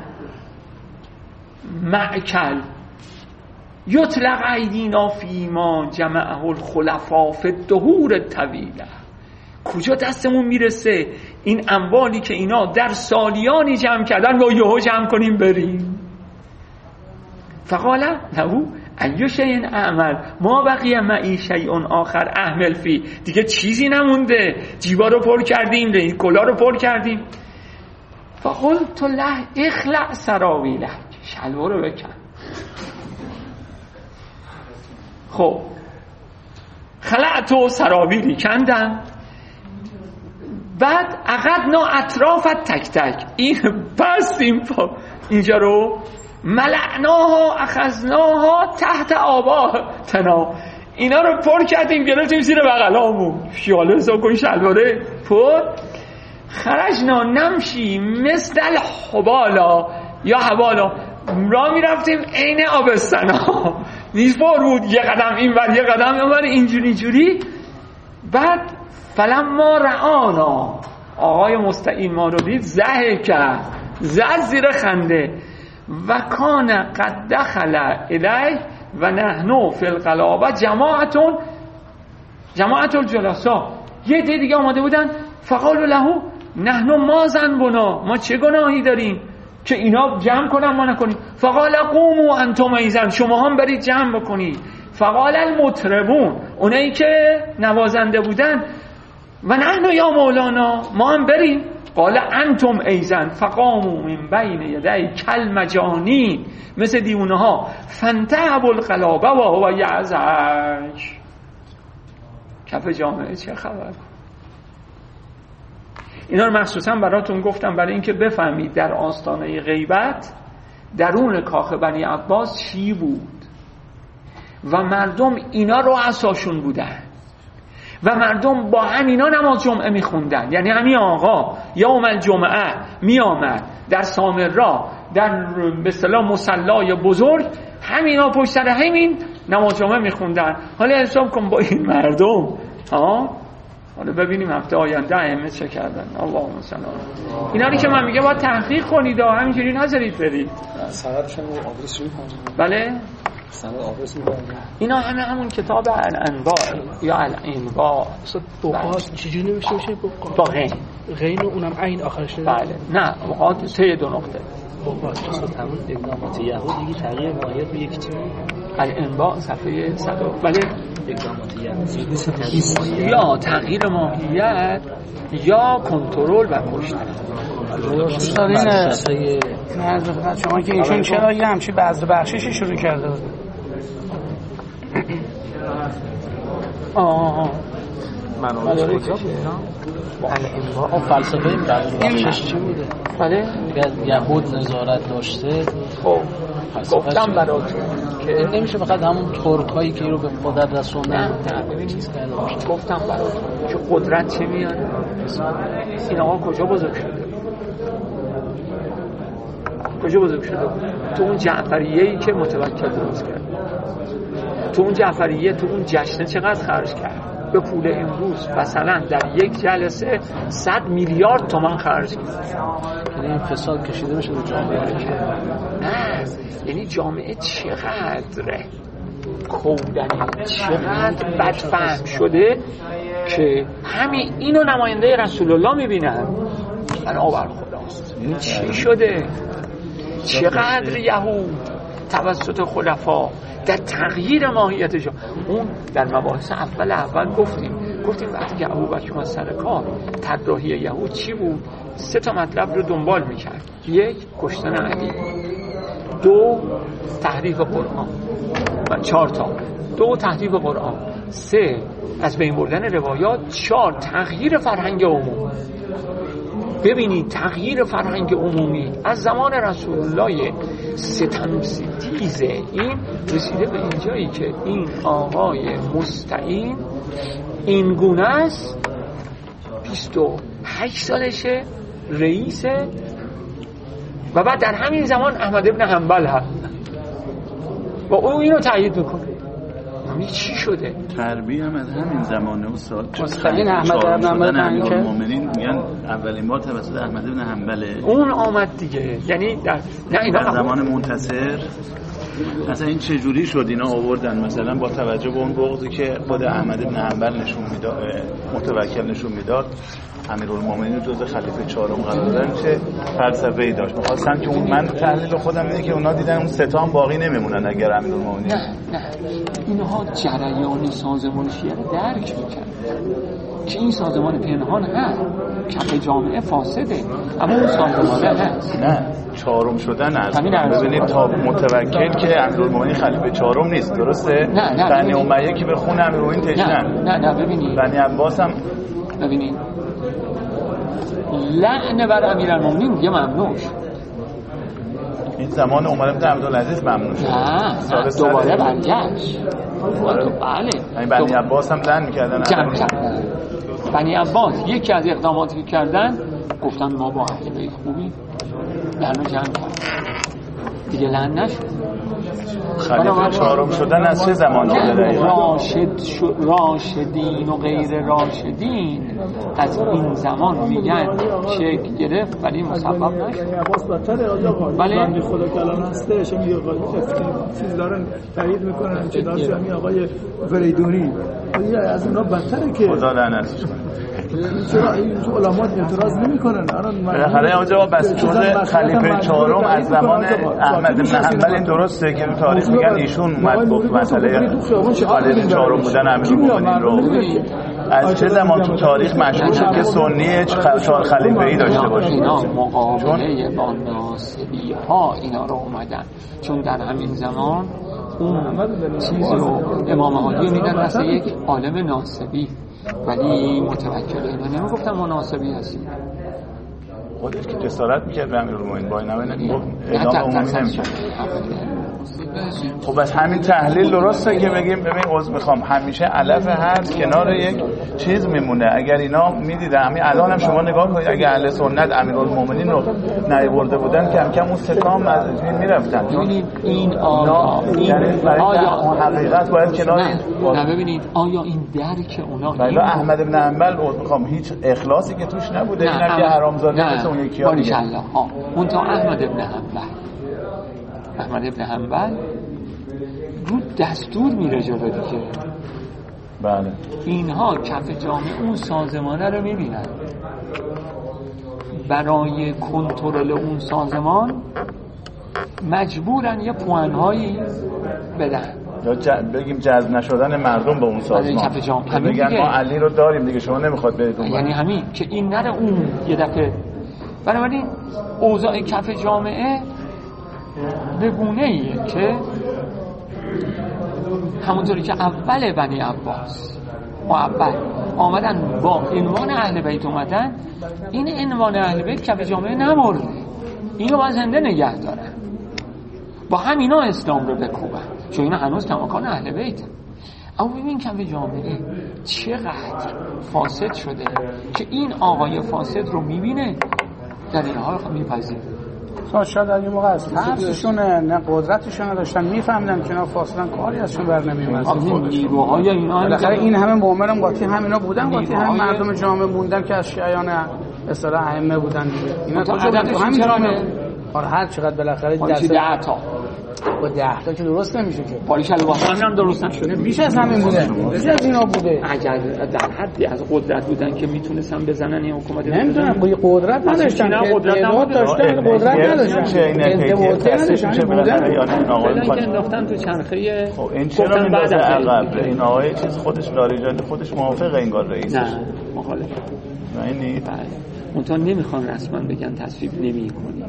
معکل یطلق ایدینا فیما جمعه الخلفاء فی الدهور الطویله. کجا دستمون میرسه این اموالی که اینا در سالیانی جمع کردن و یهو جمع کنیم بریم. فقال له ایو شیء اعمل ما بقی معی شیء آخر احمل فی، دیگه چیزی نمونده، جیبا رو پر کردیم، کلا رو پر کردیم. فقلت له اخلع سراویلک، شلوار رو بکن. خب خلعت و سراویلی کندم. بعد عقدنا اطرافت تک تک، این بستیم اینجا رو، ملعناها اخذناها تحت آباتنا، اینا رو پر کردیم گرفتیم زیر بغلامون. خیاله حساب کن شلواره پر. خرجنا نمشی مثل الحبالا یا حبالا، را می رفتیم عین آبستنا، نیز پر بود، یه قدم این ور یه قدم این ور، اینجوری جوری. بعد فلما رعانا، آقای مستعین ما رو دید، زهه کرد، زد زیر خنده. و کان قد دخل الیه و نحنو فی القلابه جماعتون جماعت الجلسا، یه دی دیگه آماده بودن. فقالوا له نحنو ما ذنبنا، ما چه گناهی داریم که اینا جمع کنن ما نکنیم. فقال قوموا انتم ایضا، شما هم برید جمع بکنید. فقال المطربون، اونایی که نوازنده بودن، و نحن یا مولانا، ما هم بریم. قال انتم ایضا، فقاموا من بین یدی کالمجانین، مثل دیونه ها. فانتهبوا القلابه و هو یعزج. کف جامعه چه خبر؟ اینا رو مخصوصا براتون گفتم برای اینکه بفهمید در آستانه غیبت درون کاخ بنی عباس چی بود و مردم اینا رو اساشون بودن و مردم با همینا نماز جمعه میخوندن. یعنی همین آقا یوم الجمعه میامد در سامرا، در به اصطلاح مصلای بزرگ، همینا پشت سر همین نماز جمعه میخوندن. حالا حساب کن با این مردم. ها حالا ببینیم هفته آینده ائمه چه کردن. اللهم صل علی. اینا رو که من میگم باید تحقیق کنید و همینجوری نذارید برید. سندشون رو آدرس می‌کنم. بله سند آدرس می‌کنم. اینا همه همون کتاب الانواع یا الانواع. بقات چجوری نوشته میشه؟ با غین. غین اونم عین آخرش نه. بله نه بقات ته دو نقطه. بقات همون اقدامات یهود دیگه تغییر ماهیت به یک چیز. الانباء صفحه صد. بله یا تغییر ماهیت یا کنترل و کشتن. استاد اینه شما که ایشون چرا یه همچی بذر بخششی شروع کرده بود؟ آه منو کجا بود؟ اون فلسفه این بخشش چی بوده؟ بله یهود نظارت داشته. خب گفتم براتون که نمیشه فقط همون ترکایی که رو به قدرت رسوندن. نه ببینید گفتم براتون که قدرت چه میاره. این آقا کجا بزرگ شده؟ کجا بزرگ شده؟ تو اون جعفریه‌ای که متوکل درست کرد. تو اون جعفریه تو اون جشنه چقدر خرج کرد؟ به پول امروز مثلا در یک جلسه صد میلیارد تومان خرج کرد. یعنی این فساد کشیده بشه به جامعه. نه یعنی جامعه چقدر کودنی، چقدر بدفهم شده که همین اینو نماینده رسول الله میبینن. بنابر خداست این چی شده؟ چقدر یهود توسط خلفا در تغییر ماهیتشون. اون در مباحث اول اول گفتیم گفتیم وقتی که ابوبکر اومد سر کار طراحی یهود چی بود؟ سه تا مطلب رو دنبال میکرد. یک، کشتن علی. دو، تحریف قرآن. و چهار تا دو، تحریف قرآن. سه، از بین بردن روایات. چهار، تغییر فرهنگ عمومی. ببینید تغییر فرهنگ عمومی از زمان رسول الله ستم ستیزه این رسیده به اینجایی که این آقای مستعین این گونه است، بیست و هشت سالشه، رئیسه، و بعد در همین زمان احمد ابن حنبل هست و او اینو تایید میکنه. یعنی چی شده؟ تربیه هم از همین زمانه استاد. مستعین احمد ابن حنبل که مومنین میگن اولین بار توسط احمد ابن حنبل اون آمد دیگه. یعنی در نه اینا در زمان منتصر اصلا این چه جوری شد اینا آوردن مثلا با توجه به اون بغضی که خود احمد ابن حنبل نشون میداد، متوکل نشون میداد، امیرالمومنین جزء خلیفه چهارم قرار دادن، چه فلسفه‌ای داشت. می‌خواستن که اون من تحلیل خودم اینه که اونا دیدن اون ستام باقی نمیمونن اگر امیرالمومنین. نه نه اینها جریان سازمانشی رو درک می‌کردن که این سازمان پنهان هست، کف جامعه فاسده، اما اون سازمان هست. نه چهارم شدن است. ببینید تا متوکل که امیرالمومنین خلیفه چهارم نیست، درسته؟ نه نه بنی امیه که به خون امیرالمومنین تشنن. نه نه ببینید بنی عباس هم ببینید لعنه بر امیرالمومنین دیگه ممنوع شد. این زمان عمر بن عبدالعزیز ممنوع شد. نه دوباره برگشت. بله این بنی عباس هم لعن می‌کردن. جمع کردن. بنی عباس یکی از اقداماتی که کردن گفتن ما با اهل بیت خوبی، لعنه جمع کردن. دیگه لعن نشد. خلیفه چهارم شدن از چه زمان شده دقیقا؟ راشد شو راشدین و غیر راشدین از این زمان میگن شکل گرفت ولی مسبب نشد. عباس بدتره آقا. بله خدا کلام هستش همین آقای چیز دارن تایید میکنن چه داشت همین آقای فریدونی از اونا بدتره که خدا لعنتش کنه. چرا این علما اعتراض نمیکنن؟ بالاخره اونجا بس جزء خلیفه چهارم از زمان احمد بن حنبل این درسته که تاریخ میگن ایشون اومد گفت مسئله خلیفه چهارم بودن امیرالمومنین رو. از چه زمان تو تاریخ مشهور شد که سنی چهار خلیفه ای داشته باشه؟ اینا مقابله با ناصبی ها اینا رو اومدن، چون در همین زمان اون چیز رو امام عالی میدن مثل یک عالم ناصبی، ولی متوکل اینا نمیگفتن ما ناصبی هستیم. خودش که جسارت میکرد به امیرالمومنین با این همه اعلام عمومی نمیشه. خب بس همین تحلیل درسته که بگیم ببین عذر میخوام همیشه علف هست کنار یک چیز میمونه. اگر اینا میدیدن همین الان هم شما نگاه کنید اگر اهل سنت امیرالمومنین رو نیاورده بودن کم کم اون ستام از این میرفتن. ببینید این آیا این آیا حقیقت باید کنار نه ببینید آیا این درک اونا ولی احمد بن حنبل عذر میخوام هیچ اخلاصی که توش نبوده، اینم که حرامزاده مثل اون یکی ها دیگه. ها اون تا احمد بن حنبل احمد بن حنبل رو دستور میره جلو دیگه. بله اینها کف جامعه اون سازمانه رو میبینن، برای کنترل اون سازمان مجبورن یه پوانهایی بدن. یا ج... بگیم جذب نشدن مردم به اون سازمان. کف جامعه میگن ما علی رو داریم دیگه شما نمیخواد برید اون. یعنی همین که این نره اون یه دفعه. بنابراین اوضاع کف جامعه به گونه‌ایه که همونطوری که اول بنی عباس و اول آمدن با عنوان اهل بیت اومدن، این عنوان اهل بیت کف جامعه نمرده، اینو باید زنده نگه دارن، با همینا اسلام رو بکوبن، چون اینا هنوز کماکان اهل بیت. اما ببین کف جامعه چقدر فاسد شده که این آقای فاسد رو میبینه در این حال میپذیره. شاید در این موقع از ترسشونه نه قدرتشون داشتن، میفهمیدن که اینا فاصلن کاری ازشون بر نمیومد. نیروهای اینا بالاخره این همه مؤمنم قاطی همینا بودن، قاطی هم مردم جامعه موندن که از شیعیان اصطلاح ائمه بودن دیگه. اینا کجا بودن؟ همین جامعه. آره هر چقدر بالاخره دست ده تا با ده تا که درست نمیشه که. باریکلا واسه هم درست نشده. بیش از همین بوده. بیش از اینا بوده. اگر در حدی از قدرت بودن که میتونستن بزنن این حکومت نمیدونم با قدرت نداشتن، قدرت داشتن، قدرت نداشتن. ارتباطی میشه بودن یا نه آقای که انداختن تو چرخه. خب این چرا میندازه عقب؟ این آقای چیز خودش لاریجانی خودش موافقه انگار رئیسش. نه مخالف. نه این نیست. اونطور نمیخوان رسما بگن تصویب نمی‌کنی.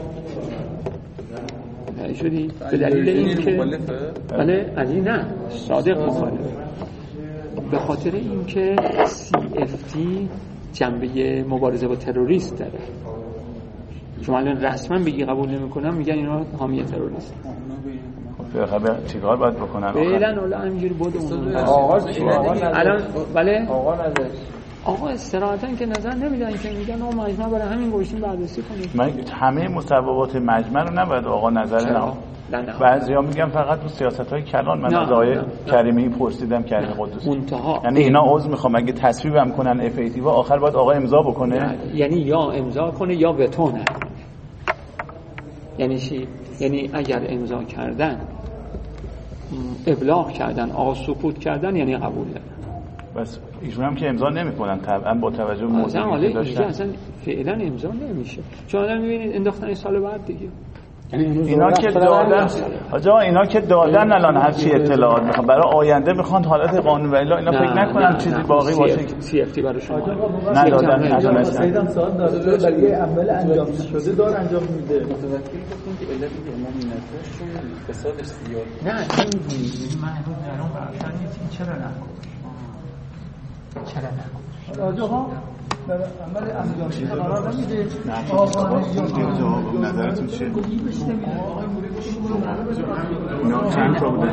شدی به دلیل این که بله علی نه صادق مخالف، به خاطر این که سی اف تی جنبه مبارزه با تروریست داره. شما الان رسما بگی قبول نمی‌کنم میگن اینا حامی تروریست. خب چیکار باید بکنن؟ فعلا ولی همینجوری بود اون آقا الان بله آقا نظر آقا استراحتاً که نظر نمیدن که میگن آقا مجمع برای همین گوشتیم بررسی کنید. من همه مصوبات مجمع رو نباید آقا نظر نه. بعضیا میگن فقط تو سیاست‌های کلان. من از آقای کریمی پرسیدم کریم قدوسی منتها یعنی اینا عذر میخوام اگه تصویبم کنن اف ای تی و آخر باید آقا امضا بکنه، یعنی یا امضا کنه یا وتو نه. یعنی چی؟ یعنی اگر امضا کردن ابلاغ کردن آقا سکوت کردن یعنی قبول دارن. بس ایشون هم که امضا نمی‌کنن طبعا با توجه به موضوعی که داشتن اصلا فعلا امضا نمیشه. چون الان می‌بینید انداختن سال بعد دیگه. یعنی اینا که دادن آجا اینا که دادن الان هر چی اطلاعات میخوان برای آینده میخوان حالت قانون و الا اینا فکر نکنن چیزی باقی باشه. سی اف تی برای شما ندادن ندونستن. سیدم سوال داره برای عمل انجام شده دار انجام میده. متوکل گفتن که علت امام نتاشون فسادش زیاد. نه این محدود در اون برشان نیست. چرا نکنه؟ چرا نکنه؟ آجا ها در عمل انجام شده قرار نمیده. آقا نظرتون چیه؟ اینا چند تا بودن؟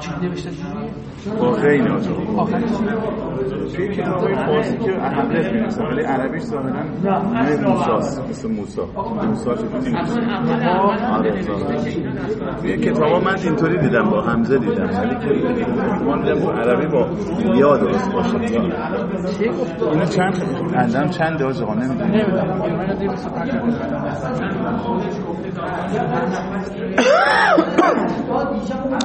آخه این آجا توی کتاب های فارسی که اهمیت می‌نویسن ولی عربیش ظاهراً نه موساست، مثل موسی موسی چطور نمی‌نویسن. آره توی کتابا من اینطوری دیدم با حمزه دیدم ولی که من دیدم با عربی با یا درست باشه. اینا چند اندام چند آجا نمی‌دونم.